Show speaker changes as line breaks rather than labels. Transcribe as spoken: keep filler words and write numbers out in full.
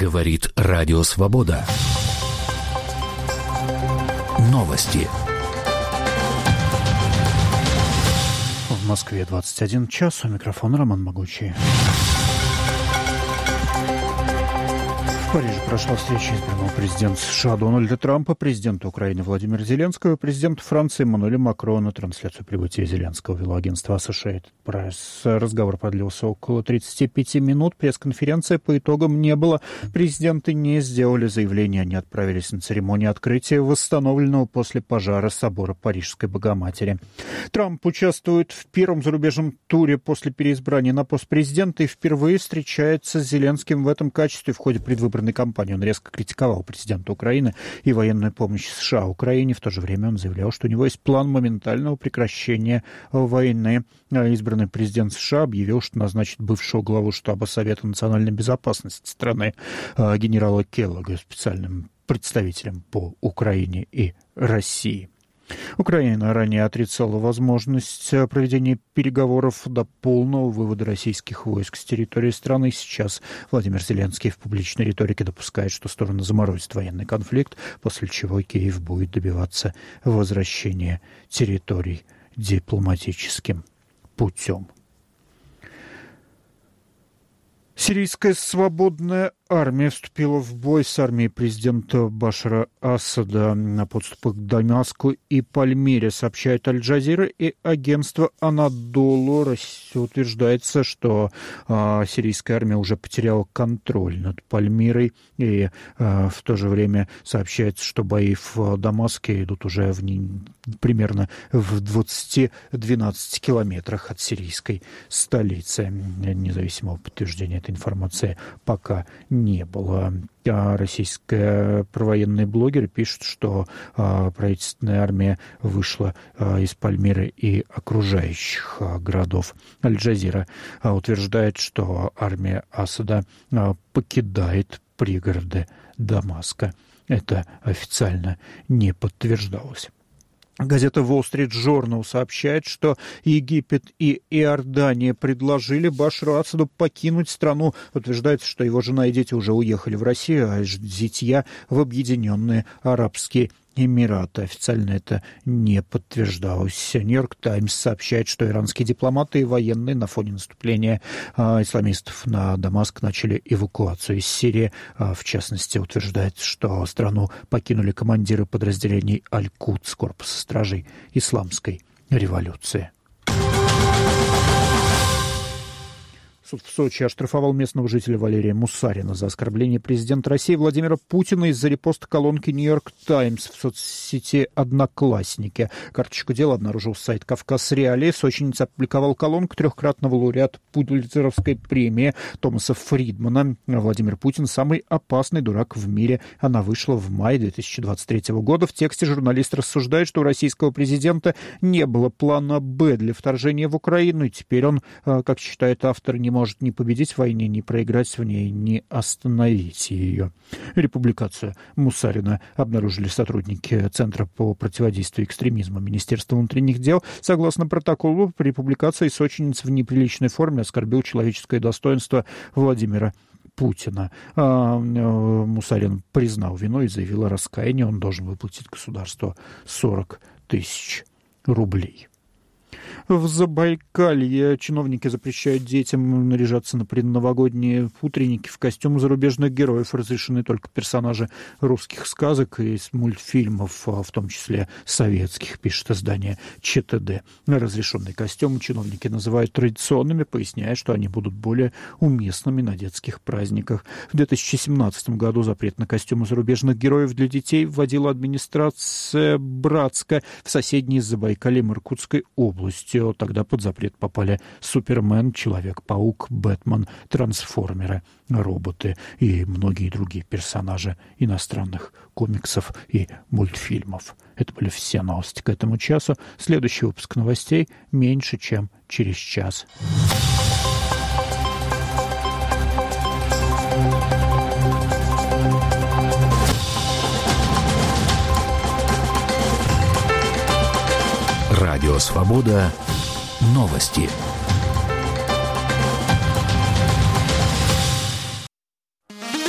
Говорит Радио Свобода. Новости.
В Москве двадцать один час. У микрофона Роман Могучий. В Париже прошла встреча избранного президента США Дональда Трампа, президента Украины Владимира Зеленского и президента Франции Эммануэля Макрона. Трансляцию прибытия Зеленского вело агентство Associated Press. Разговор продлился около тридцати пяти минут. Пресс-конференции по итогам не было. Президенты не сделали заявления. Они отправились на церемонию открытия восстановленного после пожара собора Парижской Богоматери. Трамп участвует в первом зарубежном туре после переизбрания на пост президента и впервые встречается с Зеленским в этом качестве в ходе предвыборной кампании. Он резко критиковал президента Украины и военную помощь США Украине. В то же время он заявлял, что у него есть план моментального прекращения войны. Избранный президент США объявил, что назначит бывшего главу штаба Совета национальной безопасности страны генерала Келлога специальным представителем по Украине и России. Украина ранее отрицала возможность проведения переговоров до полного вывода российских войск с территории страны. Сейчас Владимир Зеленский в публичной риторике допускает, что стороны заморозят военный конфликт, после чего Киев будет добиваться возвращения территорий дипломатическим путем. Сирийская свободная армия вступила в бой с армией президента Башара Асада на подступах к Дамаску и Пальмире, сообщает Аль-Джазира и агентство Анадолу. Утверждается, что а, сирийская армия уже потеряла контроль над Пальмирой, и а, в то же время сообщается, что бои в Дамаске идут уже в, примерно в двадцати-двенадцати километрах от сирийской столицы. Независимого подтверждения этой информации пока не было. А российские провоенные блогеры пишут, что а, правительственная армия вышла а, из Пальмиры и окружающих а, городов. Аль-Джазира а, утверждает, что армия Асада а, покидает пригороды Дамаска. Это официально не подтверждалось. Газета Wall Street Journal сообщает, что Египет и Иордания предложили Башару Асаду покинуть страну. Утверждается, что его жена и дети уже уехали в Россию, а зятья в Объединенные Арабские Эмираты. Официально это не подтверждалось. Нью-Йорк Таймс сообщает, что иранские дипломаты и военные на фоне наступления а, исламистов на Дамаск начали эвакуацию из Сирии. А, в частности, утверждается, что страну покинули командиры подразделений Аль-Кудс, корпуса стражей исламской революции. Суд в Сочи оштрафовал местного жителя Валерия Мусарина за оскорбление президента России Владимира Путина из-за репоста колонки «Нью-Йорк Таймс» в соцсети «Одноклассники». Карточку дела обнаружил сайт «Кавказ Реалии». Сочинец опубликовал колонку трехкратного лауреата Пулитцеровской премии Томаса Фридмана. Владимир Путин – самый опасный дурак в мире. Она вышла в мае две тысячи двадцать третьего года. В тексте журналист рассуждает, что у российского президента не было плана «Б» для вторжения в Украину, и теперь он, как считает автор, не может не победить в войне, не проиграть в ней, не остановить ее. Републикацию Мусарина обнаружили сотрудники Центра по противодействию экстремизму Министерства внутренних дел. Согласно протоколу, при публикации сочинец в неприличной форме оскорбил человеческое достоинство Владимира Путина. А, Мусарин признал вину и заявил о раскаянии. Он должен выплатить государству сорок тысяч рублей. В Забайкалье чиновники запрещают детям наряжаться на предновогодние утренники в костюмы зарубежных героев. Разрешены только персонажи русских сказок и мультфильмов, в том числе советских, пишет издание ЧТД. Разрешенные костюмы чиновники называют традиционными, поясняя, что они будут более уместными на детских праздниках. В две тысячи семнадцатом году запрет на костюмы зарубежных героев для детей вводила администрация Братска в соседней с Забайкальем Иркутской области. Тогда под запрет попали Супермен, Человек-паук, Бэтмен, Трансформеры, роботы и многие другие персонажи иностранных комиксов и мультфильмов. Это были все новости к этому часу. Следующий выпуск новостей меньше, чем через час.
Радио Свобода. Новости.